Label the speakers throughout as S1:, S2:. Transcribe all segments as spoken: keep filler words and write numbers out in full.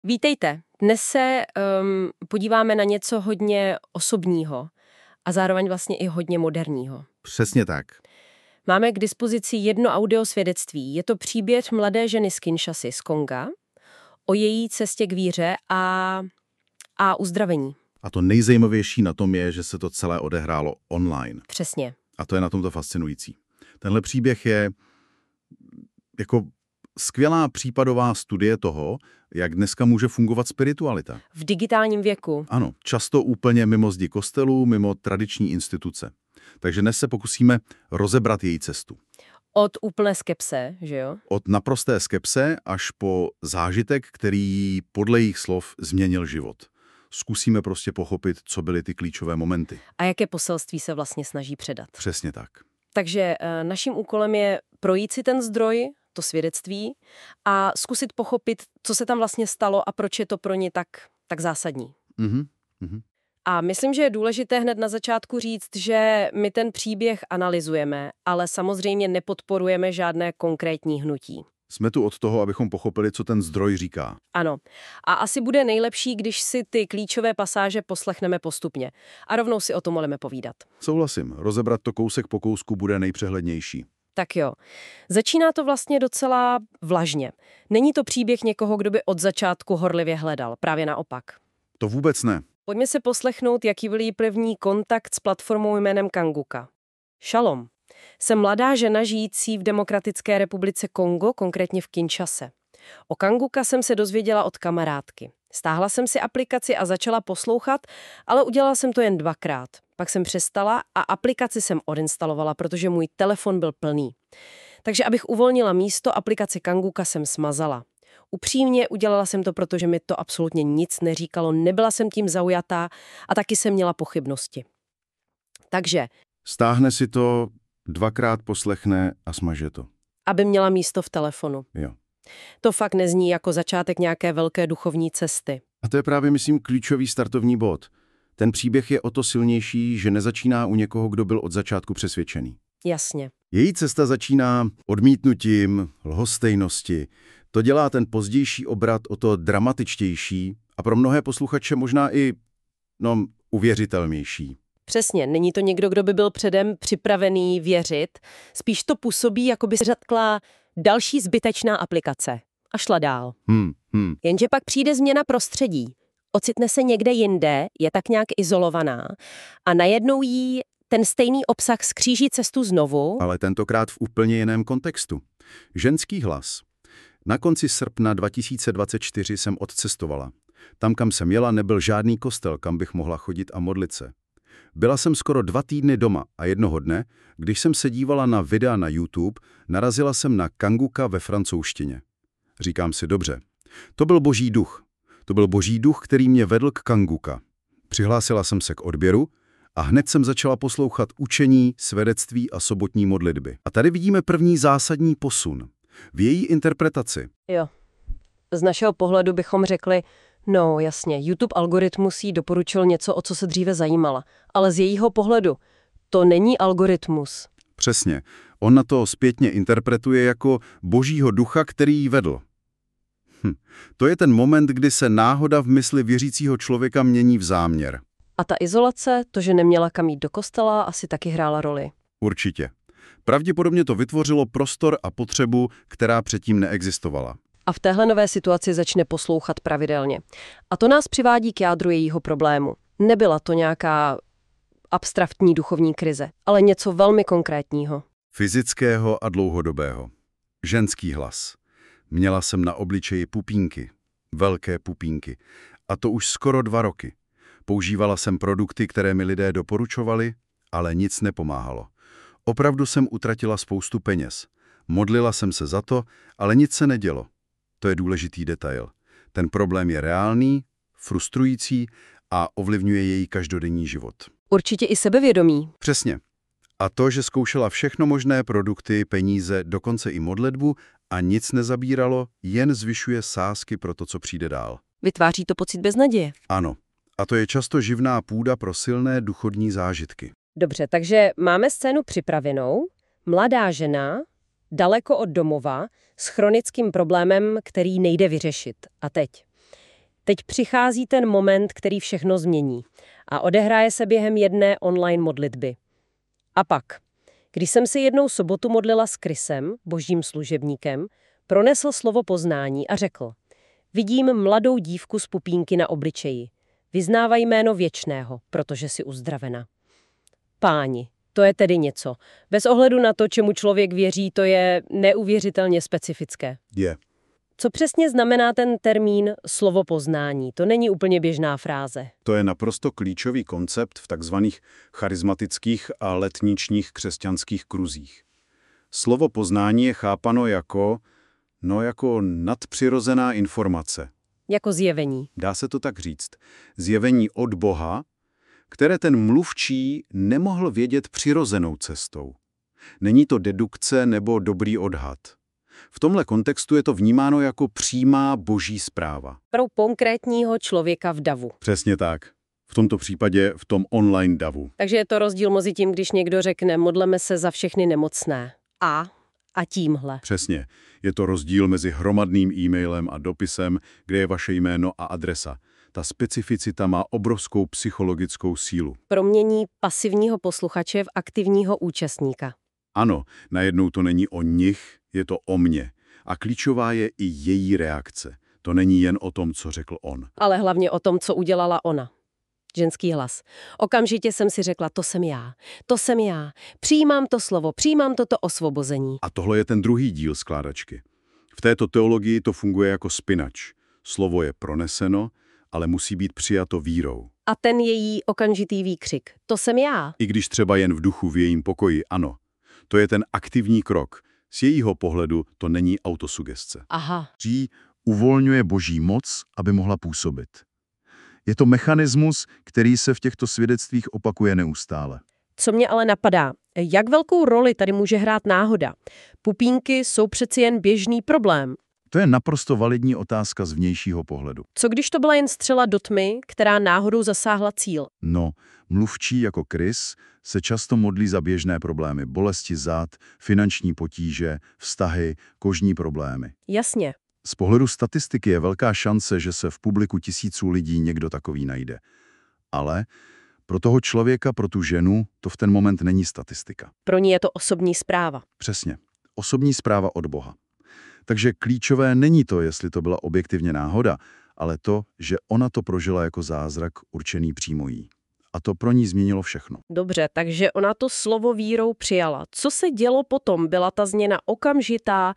S1: Vítejte. Dnes se um, podíváme na něco hodně osobního a zároveň vlastně i hodně moderního.
S2: Přesně tak.
S1: Máme k dispozici jedno audiosvědectví. Je to příběh mladé ženy z Kinshasy, z Konga, o její cestě k víře a, a uzdravení.
S2: A to nejzajímavější na tom je, že se to celé odehrálo online.
S1: Přesně.
S2: A to je na tomto fascinující. Tenhle příběh je jako skvělá případová studie toho, jak dneska může fungovat spiritualita.
S1: V digitálním věku.
S2: Ano, často úplně mimo zdi kostelů, mimo tradiční instituce. Takže dnes se pokusíme rozebrat její cestu.
S1: Od úplné skepse, že jo?
S2: Od naprosté skepse až po zážitek, který jí podle jejich slov změnil život. Zkusíme prostě pochopit, co byly ty klíčové momenty.
S1: A jaké poselství se vlastně snaží předat.
S2: Přesně tak.
S1: Takže e, naším úkolem je projít si ten zdroj, to svědectví, a zkusit pochopit, co se tam vlastně stalo a proč je to pro ně tak, tak zásadní.
S2: Mhm, mhm.
S1: A myslím, že je důležité hned na začátku říct, že my ten příběh analyzujeme, ale samozřejmě nepodporujeme žádné konkrétní hnutí.
S2: Jsme tu od toho, abychom pochopili, co ten zdroj říká.
S1: Ano. A asi bude nejlepší, když si ty klíčové pasáže poslechneme postupně. A rovnou si o tom budeme povídat.
S2: Souhlasím, rozebrat to kousek po kousku bude nejpřehlednější.
S1: Tak jo. Začíná to vlastně docela vlažně. Není to příběh někoho, kdo by od začátku horlivě hledal. Právě naopak.
S2: To vůbec ne.
S1: Pojďme se poslechnout, jaký byl její první kontakt s platformou jménem Kanguka. Šalom. Jsem mladá žena žijící v Demokratické republice Kongo, konkrétně v Kinshase. O Kanguka jsem se dozvěděla od kamarádky. Stáhla jsem si aplikaci a začala poslouchat, ale udělala jsem to jen dvakrát. Pak jsem přestala a aplikaci jsem odinstalovala, protože můj telefon byl plný. Takže abych uvolnila místo, aplikaci Kanguka jsem smazala. Upřímně udělala jsem to, protože mi to absolutně nic neříkalo, nebyla jsem tím zaujatá a taky jsem měla pochybnosti. Takže...
S2: Stáhne si to, dvakrát poslechne a smaže to.
S1: Aby měla místo v telefonu.
S2: Jo.
S1: To fakt nezní jako začátek nějaké velké duchovní cesty.
S2: A to je právě, myslím, klíčový startovní bod. Ten příběh je o to silnější, že nezačíná u někoho, kdo byl od začátku přesvědčený.
S1: Jasně.
S2: Její cesta začíná odmítnutím, lhostejnosti. To dělá ten pozdější obrat o to dramatičtější a pro mnohé posluchače možná i, no, uvěřitelnější.
S1: Přesně, není to někdo, kdo by byl předem připravený věřit. Spíš to působí, jako by se řatkla další zbytečná aplikace. A šla dál.
S2: Hmm, hmm.
S1: Jenže pak přijde změna prostředí. Ocitne se někde jinde, je tak nějak izolovaná a najednou jí ten stejný obsah skříží cestu znovu.
S2: Ale tentokrát v úplně jiném kontextu. Ženský hlas. Na konci srpna dva tisíce dvacet čtyři jsem odcestovala. Tam, kam jsem jela, nebyl žádný kostel, kam bych mohla chodit a modlit se. Byla jsem skoro dva týdny doma a jednoho dne, když jsem se dívala na videa na YouTube, narazila jsem na Kanguka ve francouzštině. Říkám si, dobře, to byl boží duch. To byl boží duch, který mě vedl k Kanguka. Přihlásila jsem se k odběru a hned jsem začala poslouchat učení, svědectví a sobotní modlitby. A tady vidíme první zásadní posun. V její interpretaci.
S1: Jo. Z našeho pohledu bychom řekli, no jasně, YouTube algoritmus jí doporučil něco, o co se dříve zajímala. Ale z jejího pohledu to není algoritmus.
S2: Přesně. On na to zpětně interpretuje jako božího ducha, který jí vedl. Hm. To je ten moment, kdy se náhoda v mysli věřícího člověka mění v záměr.
S1: A ta izolace, to, že neměla kam jít do kostela, asi taky hrála roli.
S2: Určitě. Pravděpodobně to vytvořilo prostor a potřebu, která předtím neexistovala.
S1: A v téhle nové situaci začne poslouchat pravidelně. A to nás přivádí k jádru jejího problému. Nebyla to nějaká abstraktní duchovní krize, ale něco velmi konkrétního.
S2: Fyzického a dlouhodobého. Ženský hlas. Měla jsem na obličeji pupínky. Velké pupínky. A to už skoro dva roky. Používala jsem produkty, které mi lidé doporučovali, ale nic nepomáhalo. Opravdu jsem utratila spoustu peněz. Modlila jsem se za to, ale nic se nedělo. To je důležitý detail. Ten problém je reálný, frustrující a ovlivňuje její každodenní život.
S1: Určitě i sebevědomí.
S2: Přesně. A to, že zkoušela všechno možné produkty, peníze, dokonce i modlitbu a nic nezabíralo, jen zvyšuje sázky pro to, co přijde dál.
S1: Vytváří to pocit beznaděje.
S2: Ano. A to je často živná půda pro silné duchovní zážitky.
S1: Dobře, takže máme scénu připravenou. Mladá žena, daleko od domova, s chronickým problémem, který nejde vyřešit. A teď. teď přichází ten moment, který všechno změní. A odehraje se během jedné online modlitby. A pak, když jsem se jednou sobotu modlila s Chrisem, božím služebníkem, pronesl slovo poznání a řekl: vidím mladou dívku z pupínky na obličeji. Vyznávaj jméno věčného, protože jsi uzdravena. Páni, to je tedy něco. Bez ohledu na to, čemu člověk věří, to je neuvěřitelně specifické.
S2: Je.
S1: Co přesně znamená ten termín slovo poznání? To není úplně běžná fráze.
S2: To je naprosto klíčový koncept v takzvaných charismatických a letničních křesťanských kruzích. Slovo poznání je chápano jako, no jako nadpřirozená informace.
S1: Jako zjevení.
S2: Dá se to tak říct. Zjevení od Boha, které ten mluvčí nemohl vědět přirozenou cestou. Není to dedukce nebo dobrý odhad. V tomhle kontextu je to vnímáno jako přímá boží zpráva.
S1: Pro konkrétního člověka v davu.
S2: Přesně tak. V tomto případě v tom online davu.
S1: Takže je to rozdíl mezi tím, když někdo řekne modleme se za všechny nemocné. A a tímhle.
S2: Přesně. Je to rozdíl mezi hromadným e-mailem a dopisem, kde je vaše jméno a adresa. Ta specificita má obrovskou psychologickou sílu.
S1: Promění pasivního posluchače v aktivního účastníka.
S2: Ano, najednou to není o nich, je to o mně. A klíčová je i její reakce. To není jen o tom, co řekl on.
S1: Ale hlavně o tom, co udělala ona. Ženský hlas. Okamžitě jsem si řekla, to jsem já, to jsem já. Přijímám to slovo, přijímám toto osvobození.
S2: A tohle je ten druhý díl skládačky. V této teologii to funguje jako spinač. Slovo je proneseno, ale musí být přijato vírou.
S1: A ten její okamžitý výkřik. To jsem já.
S2: I když třeba jen v duchu, v jejím pokoji, ano. To je ten aktivní krok. Z jejího pohledu to není autosugestce.
S1: Aha.
S2: Ří uvolňuje boží moc, aby mohla působit. Je to mechanismus, který se v těchto svědectvích opakuje neustále.
S1: Co mě ale napadá, jak velkou roli tady může hrát náhoda? Pupínky jsou přeci jen běžný problém.
S2: To je naprosto validní otázka z vnějšího pohledu.
S1: Co když to byla jen střela do tmy, která náhodou zasáhla cíl?
S2: No, mluvčí jako Chris se často modlí za běžné problémy, bolesti zad, finanční potíže, vztahy, kožní problémy.
S1: Jasně.
S2: Z pohledu statistiky je velká šance, že se v publiku tisíců lidí někdo takový najde. Ale pro toho člověka, pro tu ženu, to v ten moment není statistika.
S1: Pro ní je to osobní zpráva.
S2: Přesně. Osobní zpráva od Boha. Takže klíčové není to, jestli to byla objektivně náhoda, ale to, že ona to prožila jako zázrak určený přímo jí. A to pro ní změnilo všechno.
S1: Dobře, takže ona to slovo vírou přijala. Co se dělo potom? Byla ta změna okamžitá?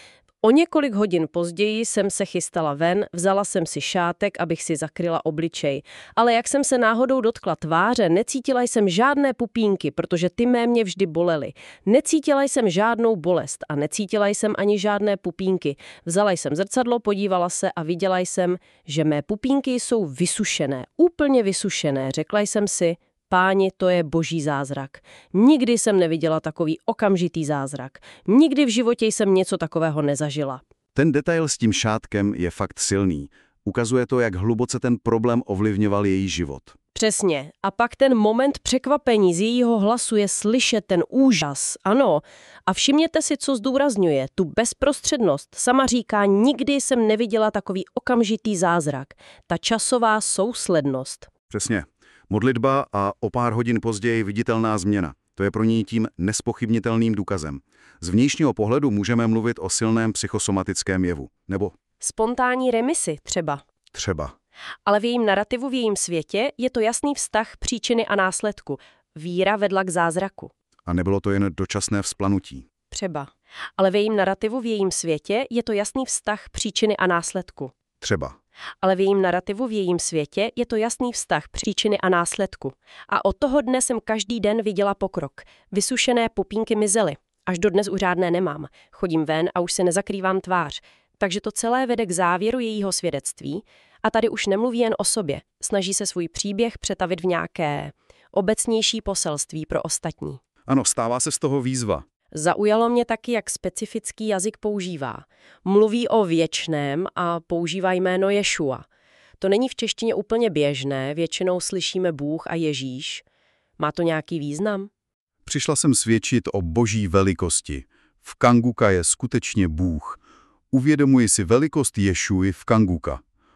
S1: O několik hodin později jsem se chystala ven, vzala jsem si šátek, abych si zakryla obličej. Ale jak jsem se náhodou dotkla tváře, necítila jsem žádné pupínky, protože ty mé mě vždy bolely. Necítila jsem žádnou bolest a necítila jsem ani žádné pupínky. Vzala jsem zrcadlo, podívala se a viděla jsem, že mé pupínky jsou vysušené, úplně vysušené. Řekla jsem si, Páni, to je boží zázrak. Nikdy jsem neviděla takový okamžitý zázrak. Nikdy v životě jsem něco takového nezažila.
S2: Ten detail s tím šátkem je fakt silný. Ukazuje to, jak hluboce ten problém ovlivňoval její život.
S1: Přesně. A pak ten moment překvapení z jejího hlasu je slyšet ten úžas. Ano. A všimněte si, co zdůrazňuje. Tu bezprostřednost. Sama říká, nikdy jsem neviděla takový okamžitý zázrak. Ta časová souslednost.
S2: Přesně. Modlitba a o pár hodin později viditelná změna. To je pro ní tím nespochybnitelným důkazem. Z vnějšího pohledu můžeme mluvit o silném psychosomatickém jevu. Nebo
S1: spontánní remisi třeba.
S2: Třeba.
S1: Ale v jejím narrativu, v jejím světě je to jasný vztah příčiny a následku. Víra vedla k zázraku.
S2: A nebylo to jen dočasné vzplanutí.
S1: Třeba. Ale v jejím narrativu, v jejím světě je to jasný vztah příčiny a následku.
S2: Třeba.
S1: Ale v jejím narrativu, v jejím světě je to jasný vztah příčiny a následku. A od toho dne jsem každý den viděla pokrok. Vysušené pupínky mizely. Až dodnes už žádné nemám. Chodím ven a už se nezakrývám tvář. Takže to celé vede k závěru jejího svědectví. A tady už nemluví jen o sobě. Snaží se svůj příběh přetavit v nějaké obecnější poselství pro ostatní.
S2: Ano, stává se z toho výzva.
S1: Zaujalo mě taky, jak specifický jazyk používá. Mluví o věčném a používá jméno Ješua. To není v češtině úplně běžné, většinou slyšíme Bůh a Ježíš. Má to nějaký význam?
S2: Přišla jsem svědčit o boží velikosti. V Kanguka je skutečně Bůh. Uvědomuji si velikost Ješuji v Kanguka.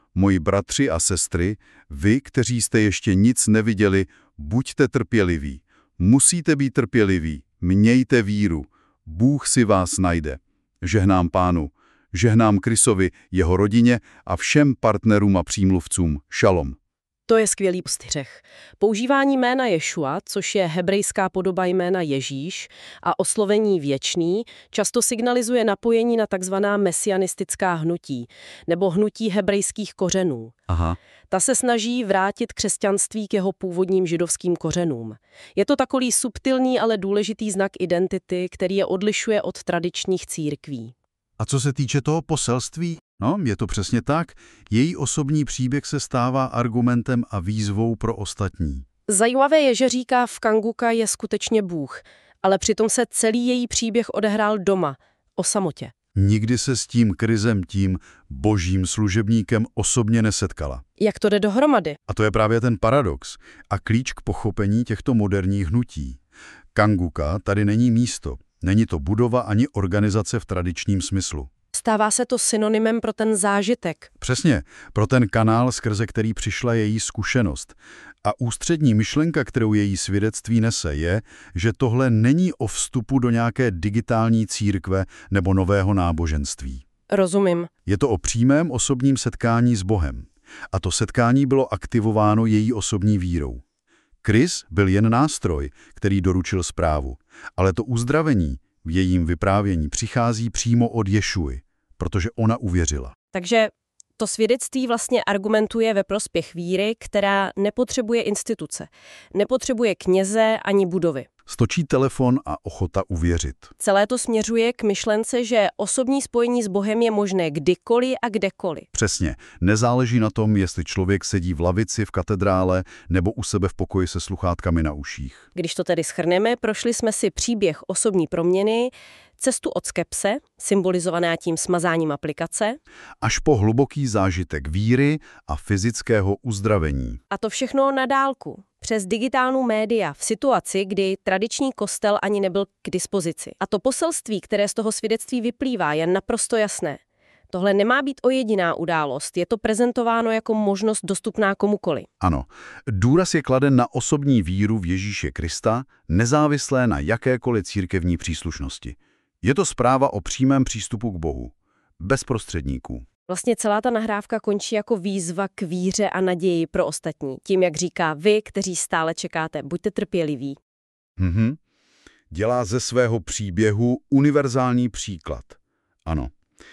S2: Moji bratři a sestry, vy, kteří jste ještě nic neviděli, buďte trpěliví. Musíte být trpěliví, mějte víru. Bůh si vás najde. Žehnám Pánu, žehnám Krisovi, jeho rodině a všem partnerům a přímluvcům. Šalom.
S1: To je skvělý postřeh. Používání jména Ješua, což je hebrejská podoba jména Ježíš, a oslovení věčný, často signalizuje napojení na takzvaná mesianistická hnutí, nebo hnutí hebrejských kořenů.
S2: Aha.
S1: Ta se snaží vrátit křesťanství k jeho původním židovským kořenům. Je to takový subtilní, ale důležitý znak identity, který je odlišuje od tradičních církví.
S2: A co se týče toho poselství? No, je to přesně tak. Její osobní příběh se stává argumentem a výzvou pro ostatní.
S1: Zajímavé je, že říká, v Kanguka je skutečně Bůh, ale přitom se celý její příběh odehrál doma, o samotě.
S2: Nikdy se s tím Krisem, tím božím služebníkem osobně nesetkala.
S1: Jak to jde dohromady?
S2: A to je právě ten paradox a klíč k pochopení těchto moderních hnutí. Kanguka tady není místo, není to budova ani organizace v tradičním smyslu.
S1: Stává se to synonymem pro ten zážitek.
S2: Přesně, pro ten kanál, skrze který přišla její zkušenost. A ústřední myšlenka, kterou její svědectví nese, je, že tohle není o vstupu do nějaké digitální církve nebo nového náboženství.
S1: Rozumím.
S2: Je to o přímém osobním setkání s Bohem. A to setkání bylo aktivováno její osobní vírou. Kris byl jen nástroj, který doručil zprávu, ale to uzdravení v jejím vyprávění přichází přímo od Ješuji, protože ona uvěřila.
S1: Takže to svědectví vlastně argumentuje ve prospěch víry, která nepotřebuje instituce, nepotřebuje kněze ani budovy.
S2: Stočí telefon a ochota uvěřit.
S1: Celé to směřuje k myšlence, že osobní spojení s Bohem je možné kdykoliv a kdekoliv.
S2: Přesně. Nezáleží na tom, jestli člověk sedí v lavici v katedrále nebo u sebe v pokoji se sluchátkami na uších.
S1: Když to tedy shrneme, prošli jsme si příběh osobní proměny, cestu od skepse, symbolizovaná tím smazáním aplikace,
S2: až po hluboký zážitek víry a fyzického uzdravení.
S1: A to všechno na dálku, přes digitální média, v situaci, kdy tradiční kostel ani nebyl k dispozici. A to poselství, které z toho svědectví vyplývá, je naprosto jasné. Tohle nemá být ojediná událost, je to prezentováno jako možnost dostupná komukoli.
S2: Ano, důraz je kladen na osobní víru v Ježíše Krista, nezávislé na jakékoliv církevní příslušnosti. Je to zpráva o přímém přístupu k Bohu, bez prostředníků.
S1: Vlastně celá ta nahrávka končí jako výzva k víře a naději pro ostatní. Tím, jak říká, vy, kteří stále čekáte, buďte trpěliví.
S2: Mhm. Dělá ze svého příběhu univerzální příklad. Ano.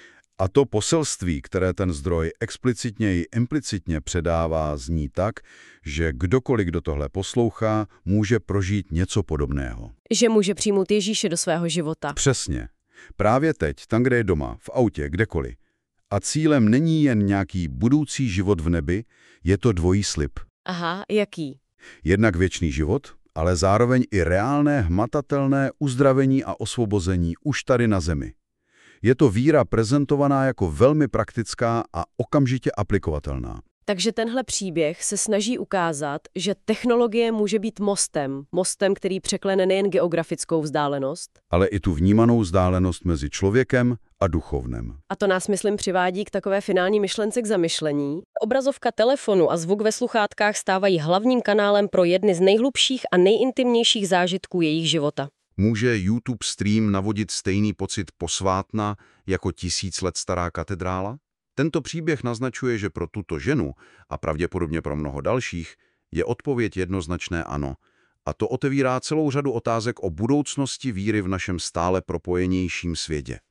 S2: A to poselství, které ten zdroj explicitně i implicitně předává, zní tak, že kdokoliv, kdo tohle poslouchá, může prožít něco podobného.
S1: Že může přijmout Ježíše do svého života.
S2: Přesně. Právě teď, tam, kde je doma, v autě, kdekoliv. A cílem není jen nějaký budoucí život v nebi, je to dvojí slib.
S1: Aha, jaký?
S2: Jednak věčný život, ale zároveň i reálné, hmatatelné uzdravení a osvobození už tady na zemi. Je to víra prezentovaná jako velmi praktická a okamžitě aplikovatelná.
S1: Takže tenhle příběh se snaží ukázat, že technologie může být mostem, mostem, který překlene nejen geografickou vzdálenost,
S2: ale i tu vnímanou vzdálenost mezi člověkem a duchovnem.
S1: A to nás, myslím, přivádí k takové finální myšlence k zamyšlení. Obrazovka telefonu a zvuk ve sluchátkách stávají hlavním kanálem pro jedny z nejhlubších a nejintimnějších zážitků jejich života.
S2: Může YouTube stream navodit stejný pocit posvátna jako tisíc let stará katedrála? Tento příběh naznačuje, že pro tuto ženu a pravděpodobně pro mnoho dalších je odpověď jednoznačné ano. A to otevírá celou řadu otázek o budoucnosti víry v našem stále propojenějším světě.